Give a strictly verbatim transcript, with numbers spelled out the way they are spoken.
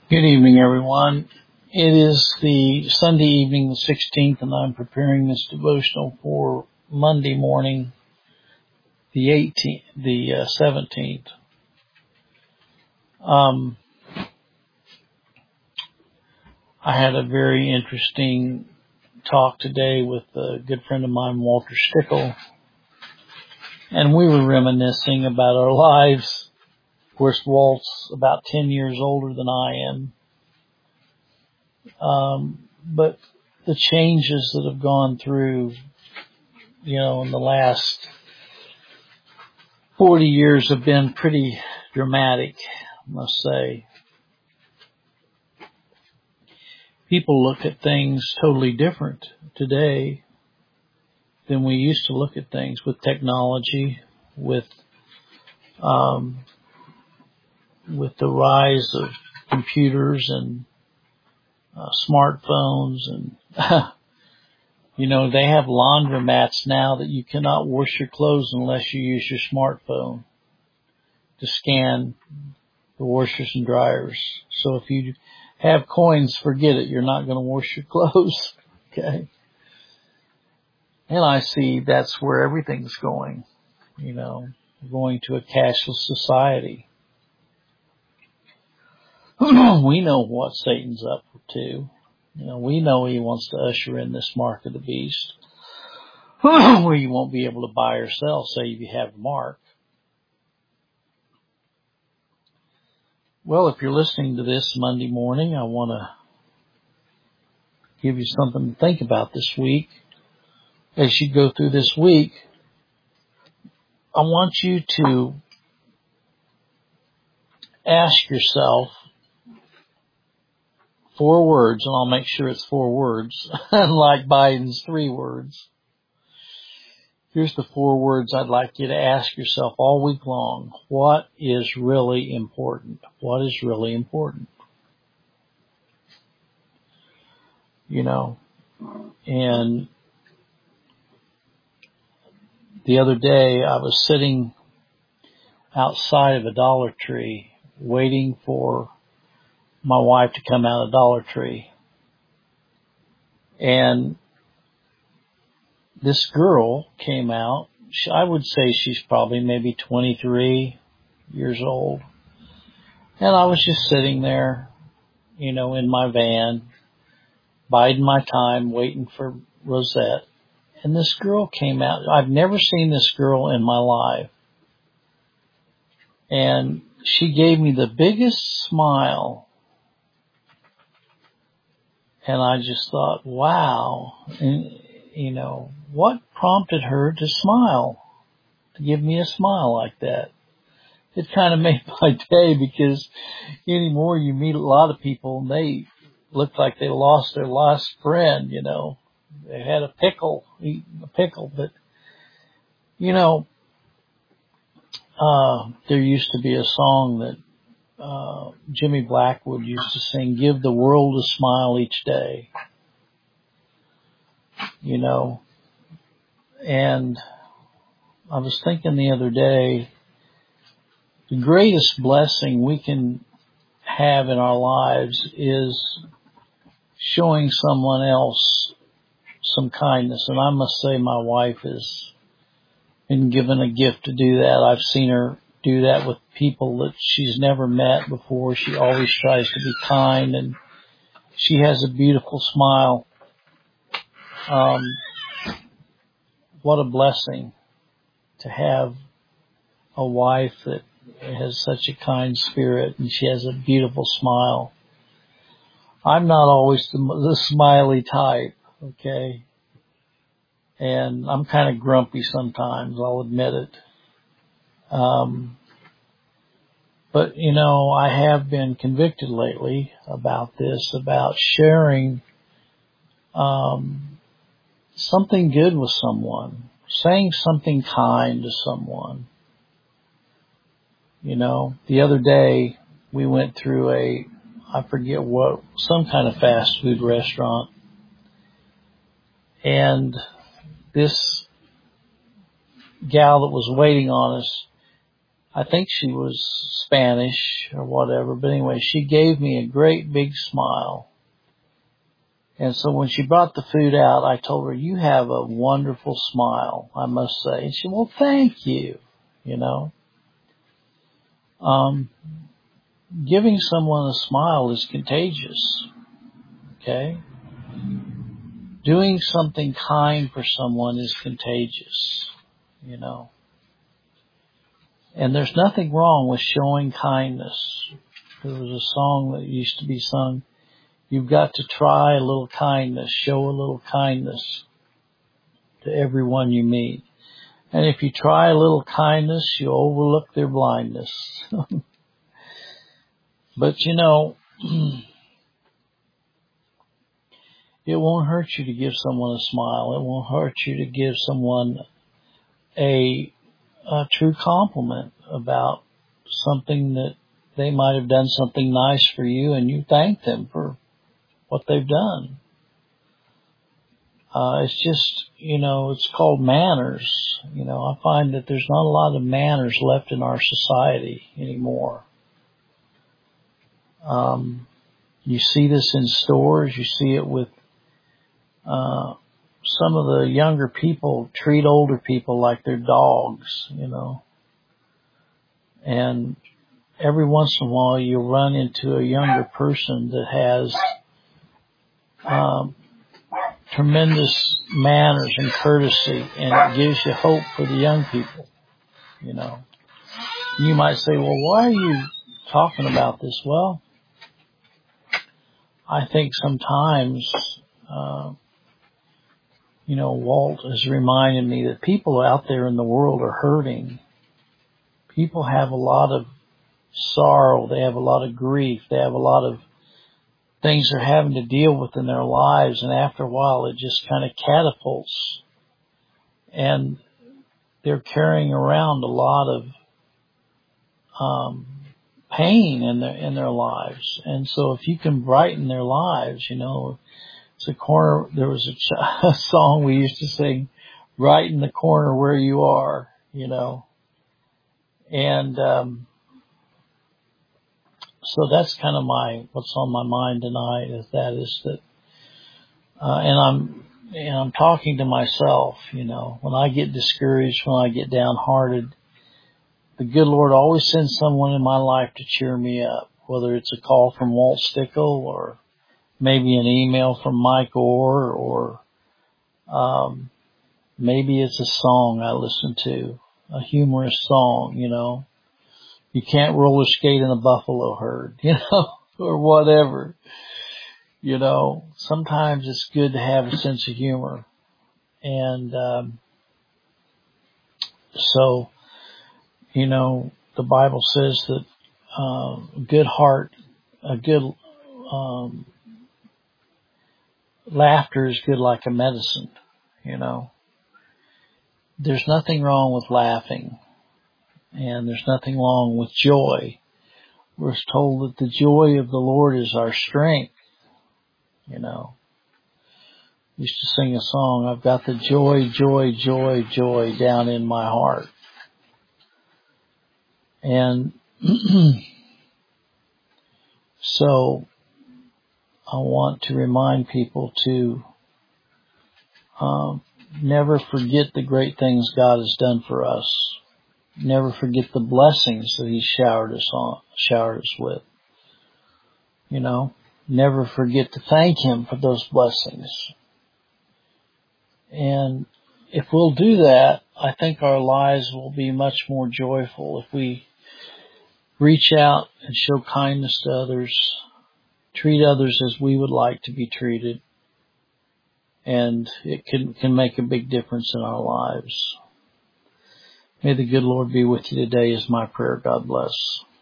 Good evening, everyone. It is the Sunday evening, the sixteenth, and I'm preparing this devotional for Monday morning, the eighteenth, the uh, seventeenth. Um, I had a very interesting talk today with a good friend of mine, Walter Stickle, and we were reminiscing about our lives. Of course, Walt's about ten years older than I am. Um, but the changes that have gone through, you know, in the last forty years have been pretty dramatic, I must say. People look at things totally different today than we used to look at things with technology, with, um, with the rise of computers and uh, smartphones and, you know, they have laundromats now that you cannot wash your clothes unless you use your smartphone to scan the washers and dryers. So if you have coins, forget it. You're not going to wash your clothes. Okay. And I see that's where everything's going. You know, we're going to a cashless society. We know what Satan's up to. You know, we know he wants to usher in this mark of the beast where you won't be able to buy or sell, say if you have a mark. Well, if you're listening to this Monday morning, I want to give you something to think about this week. As you go through this week, I want you to ask yourself four words, and I'll make sure it's four words, unlike Biden's three words. Here's the four words I'd like you to ask yourself all week long. What is really important? What is really important? You know, and the other day I was sitting outside of a Dollar Tree waiting for my wife to come out of Dollar Tree. And this girl came out. I would say she's probably maybe twenty-three years old. And I was just sitting there, you know, in my van, biding my time, waiting for Rosette. And this girl came out. I've never seen this girl in my life. And she gave me the biggest smile. And I just thought, wow, and, you know, what prompted her to smile, to give me a smile like that? It kind of made my day, because anymore you meet a lot of people and they look like they lost their last friend, you know. They had a pickle, eating a pickle, but, you know, uh, there used to be a song that Uh, Jimmy Blackwood used to sing, give the world a smile each day, you know. And I was thinking the other day, the greatest blessing we can have in our lives is showing someone else some kindness. And I must say my wife has been given a gift to do that. I've seen her do that with people that she's never met before. She always tries to be kind, and she has a beautiful smile. Um, what a blessing to have a wife that has such a kind spirit, and she has a beautiful smile. I'm not always the, the smiley type, okay? And I'm kind of grumpy sometimes, I'll admit it. Um, but, you know, I have been convicted lately about this, about sharing um, something good with someone, saying something kind to someone. You know, the other day we went through a, I forget what, some kind of fast food restaurant. And this gal that was waiting on us, I think she was Spanish or whatever, but anyway, she gave me a great big smile. And so when she brought the food out, I told her, you have a wonderful smile, I must say. And she, well, thank you, you know. Um, giving someone a smile is contagious, okay? Doing something kind for someone is contagious, you know. And there's nothing wrong with showing kindness. There was a song that used to be sung, you've got to try a little kindness, show a little kindness to everyone you meet. And if you try a little kindness, you overlook their blindness. But you know, it won't hurt you to give someone a smile. It won't hurt you to give someone a, a true compliment about something that they might have done something nice for you, and you thank them for what they've done. Uh, it's just, you know, it's called manners. You know, I find that there's not a lot of manners left in our society anymore. Um, you see this in stores. You see it with uh, some of the younger people treat older people like they're dogs, you know. And every once in a while you'll run into a younger person that has um, tremendous manners and courtesy, and it gives you hope for the young people, you know. You might say, well, why are you talking about this? Well, I think sometimes, uh, you know, Walt has reminded me that people out there in the world are hurting. People have a lot of sorrow. They have a lot of grief. They have a lot of things they're having to deal with in their lives. And after a while, it just kind of catapults. And they're carrying around a lot of um, pain in their in their lives. And so if you can brighten their lives, you know, it's a corner. There was a, ch- a song we used to sing, "Brighten the corner where you are," you know. And um, so that's kind of my what's on my mind tonight. Is that is that, uh, and I'm and I'm talking to myself. You know, when I get discouraged, when I get downhearted, the good Lord always sends someone in my life to cheer me up. Whether it's a call from Walt Stickle or maybe an email from Mike Orr, or um, maybe it's a song I listen to, a humorous song, you know. You can't roller skate in a buffalo herd, you know, or whatever. You know, sometimes it's good to have a sense of humor. And um, so, you know, the Bible says that uh, a good heart, a good um laughter is good like a medicine, you know. There's nothing wrong with laughing, and there's nothing wrong with joy. We're told that the joy of the Lord is our strength, you know. I used to sing a song, I've got the joy, joy, joy, joy down in my heart. And so I want to remind people to um, never forget the great things God has done for us. Never forget the blessings that He showered us on, showered us with. You know, never forget to thank Him for those blessings. And if we'll do that, I think our lives will be much more joyful. If we reach out and show kindness to others, treat others as we would like to be treated, and it can, can make a big difference in our lives. May the good Lord be with you today is my prayer. God bless.